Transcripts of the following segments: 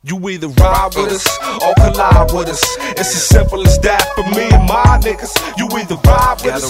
You either ride with us or collide with us. It's as simple as that for me and my niggas. You either ride with us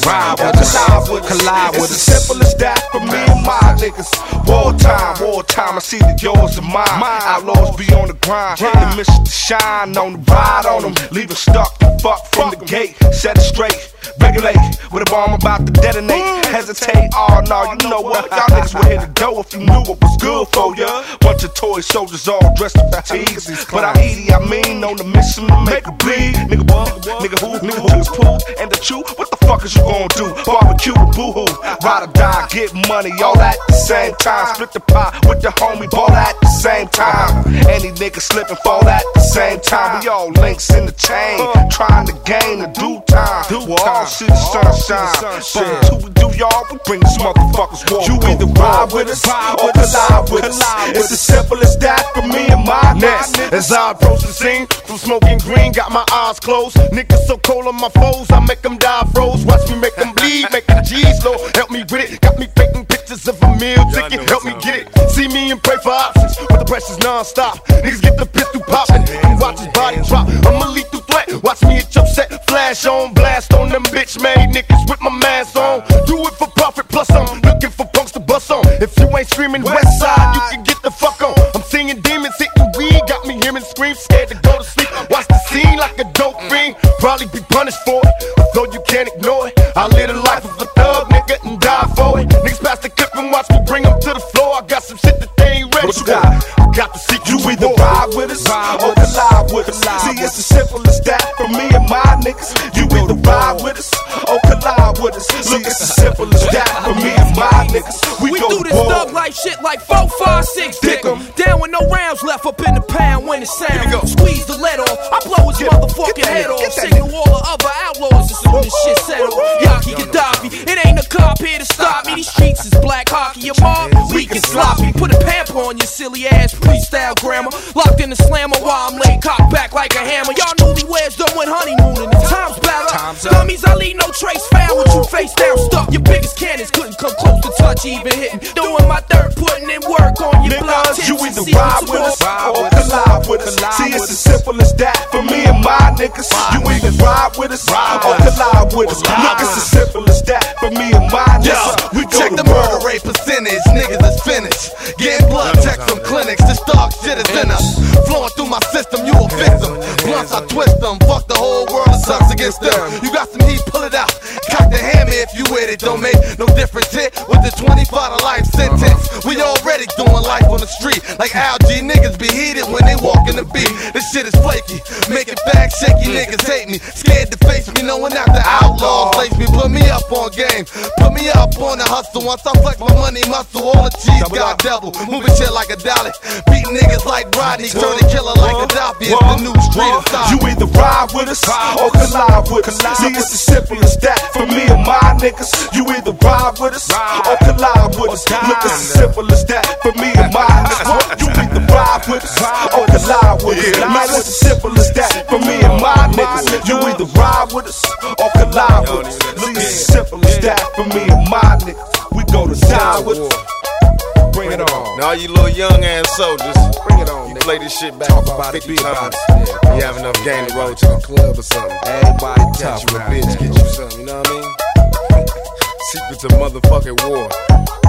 or collide with us. It's as simple as that for me and my niggas. Wartime, I see the yours and mine. Outlaws be on the grind, the mission to shine on the ride on them. Leave it stuck and fuck from the gate. Set it straight, regulate with a bomb about to detonate. Hesitate, oh no, you know what? Y'all niggas would hit the dough if you knew what was good for ya. Bunch of toy soldiers all dressed in fatigues. But I'm Edie, I mean, on the mission to make it bleed. Nigga what? Nigga who? Nigga who's poo and the chew? What the fuck is you gonna do? Barbecue, boo-hoo, ride or die, get money all at the same time. Split the pie with the homie, ball at the same time. Any nigga slip and fall at the same time. We all links in the chain, trying to gain the due time. All see the sunshine, but until we do y'all, we bring these motherfuckers war. You either ride with us or collide with us. It's as simple as that for me and my next. As I approach the scene, from smoking green, got my eyes closed. Niggas so cold on my foes, I make them die froze. Watch me make them bleed, make the G's low. Help me with it, got me faking pictures of a meal ticket. Help me get it, see me and pray for options. But the pressure's non-stop, niggas get the pistol poppin'. And watch his body drop, I'm a lethal threat. Watch me hit your set, flash on, blast on them bitch-made niggas with my mask on. Do it for profit, plus I'm looking for punks to bust on. If you ain't screaming west side, you can get the fuck on. I'm singing demons, hitting weed, got me hearing screams, scared to go to sleep. Watch the scene like a dope fiend, probably be punished for it, though you can't ignore it. I live the life of a thug nigga and die for it. Niggas pass the clip and watch me bring them to the floor. I got some shit that they ain't ready for. I got to see you either ride with us or collide with us. See, it's as simple as that for me and my niggas. You either ride with us or collide with us. Look, it's as simple as that for me and my niggas. We go do this thug life shit like 4, 5, 6, dick 'em. Down with no rounds left up in the pound when it sound. Squeeze the lead off, I blow his motherfucking head off. Signal all the other outlaws as soon as shit settle. Yaki Gaddafi, it ain't a cop here to stop me. These streets is black hockey, your mom weak and sloppy. Put a pamper on your silly ass freestyle grammar. Locked in the slammer while I'm laid cocked back like a hammer. Y'all newlyweds done went honeymooning. The time's better. Dummies, I leave no trace found with you face down stuck. Your biggest cannons couldn't come close to touch even hitting. Doing my dirt, putting in work on your block. You either ride with us or collide with us. See, it's as simple as that for me and my niggas. You either ride with us or collide with us. Look, it's as simple as that for me and my niggas. We check the murder rate percentage, niggas is finished. Getting blood checks from clinics, this dog shit is in us. Flowing through my system, you a victim. Blunts, I twist them, fuck the whole world, it sucks against them. You got some heat, pull it out. Cock the hammer if you with it, don't make no difference hit with the 25 to life sentence. We already doing life on the street, like algae, niggas be heated when they walk in the beat. This shit is flaky, making back shaky, niggas hate me. Scared to face me, knowing after outlaws lace me. Put me up on game, put me up on the hustle. Once I flex my money muscle, all the cheese got double. Moving shit like a dolly, beat niggas like Rodney, turn the killer like Gaddafi. It's the new street of style. You either ride with us or collide with us. See, it's as simple as that for me and my niggas. You either ride with us or collide with us. Look, it's as simple as that for me and my niggas. You either ride with us or collide with us. Man, it's as simple as that for me and my niggas. You either ride with us or collide with us. Look, it's as simple as that for me and my niggas. We gonna die with us. Bring it on. Now you little young ass soldiers, bring it on. You play this shit back about 50 times. You have enough game to roll to the club or something. Everybody catch you a bitch, get you something, you know what I mean? Secrets of motherfucking war.